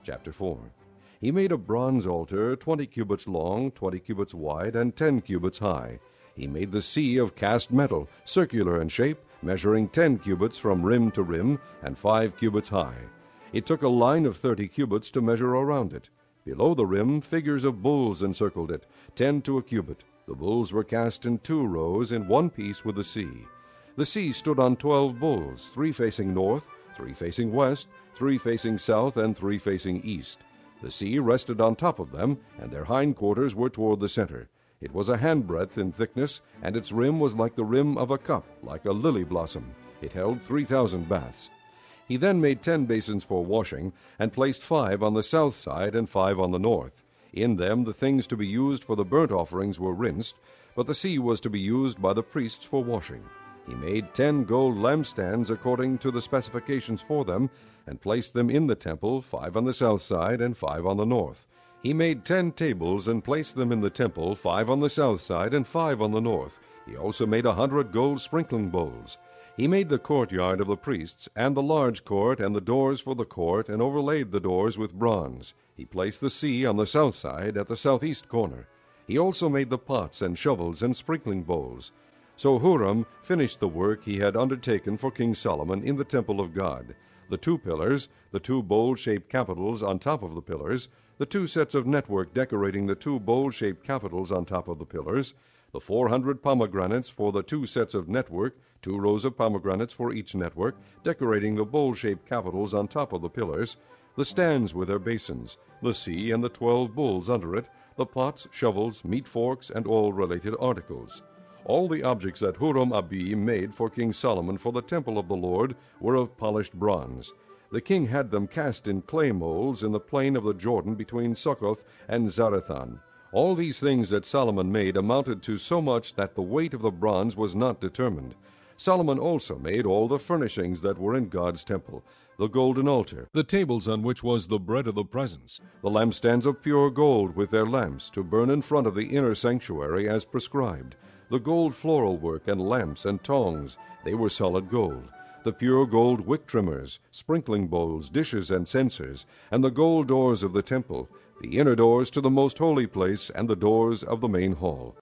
Chapter 4. He made a bronze altar 20 cubits long, 20 cubits wide, and 10 cubits high. He made the sea of cast metal, circular in shape, measuring 10 cubits from rim to rim, and 5 cubits high. It took a line of 30 cubits to measure around it. Below the rim, figures of bulls encircled it, 10 to a cubit. The bulls were cast in 2 rows in one piece with the sea. The sea stood on 12 bulls, 3 facing north, 3 facing west, 3 facing south, and 3 facing east. The sea rested on top of them, and their hindquarters were toward the center. It was a handbreadth in thickness, and its rim was like the rim of a cup, like a lily blossom. It held 3,000 baths. He then made 10 basins for washing, and placed 5 on the south side and 5 on the north. In them the things to be used for the burnt offerings were rinsed, but the sea was to be used by the priests for washing. He made 10 gold lampstands according to the specifications for them, and placed them in the temple, 5 on the south side and 5 on the north. He made 10 tables and placed them in the temple, 5 on the south side and 5 on the north. He also made 100 gold sprinkling bowls. He made the courtyard of the priests, and the large court, and the doors for the court, and overlaid the doors with bronze. He placed the sea on the south side at the southeast corner. He also made the pots and shovels and sprinkling bowls. So Huram finished the work he had undertaken for King Solomon in the temple of God: the 2 pillars, the 2 bowl-shaped capitals on top of the pillars, the 2 sets of network decorating the 2 bowl-shaped capitals on top of the pillars, the 400 pomegranates for the 2 sets of network, 2 rows of pomegranates for each network, decorating the bowl-shaped capitals on top of the pillars, the stands with their basins, the sea and the 12 bulls under it, the pots, shovels, meat forks, and all related articles. All the objects that Huram-Abi made for King Solomon for the temple of the Lord were of polished bronze. The king had them cast in clay molds in the plain of the Jordan between Succoth and Zarethan. All these things that Solomon made amounted to so much that the weight of the bronze was not determined. Solomon also made all the furnishings that were in God's temple: the golden altar, the tables on which was the bread of the presence, the lampstands of pure gold with their lamps to burn in front of the inner sanctuary as prescribed, the gold floral work and lamps and tongs, they were solid gold, the pure gold wick trimmers, sprinkling bowls, dishes, and censers, and the gold doors of the temple, the inner doors to the most holy place, and the doors of the main hall.